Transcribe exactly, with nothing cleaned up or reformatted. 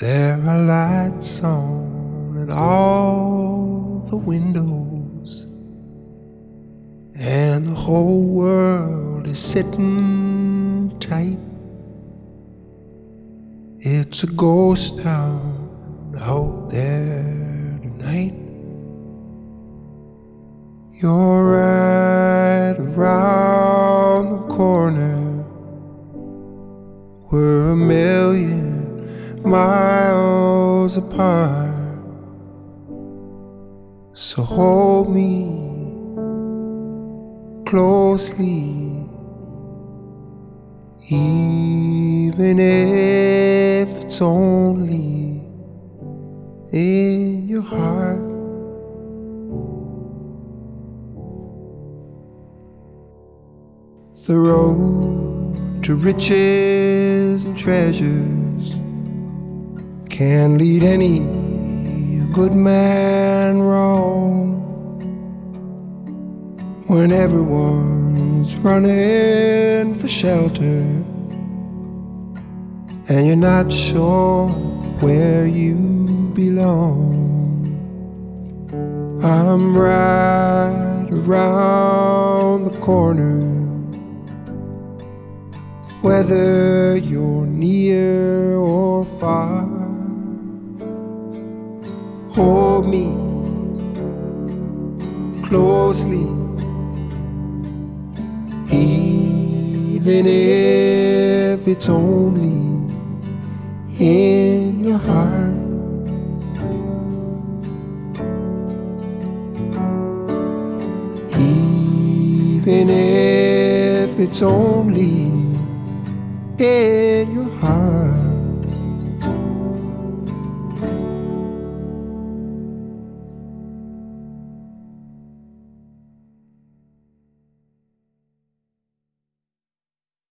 there are lights on at all the windows, and the whole world is sitting tight. It's a ghost town out there tonight. You're right around the corner. We're a million miles apart. So hold me closely, even if it's only in your heart. The road to riches and treasures can lead any good man wrong when everyone's running for shelter and you're not sure where you belong. I'm right around the corner, whether you're near or far. Hold me closely, even if it's only in your heart. Even if it's only in your heart.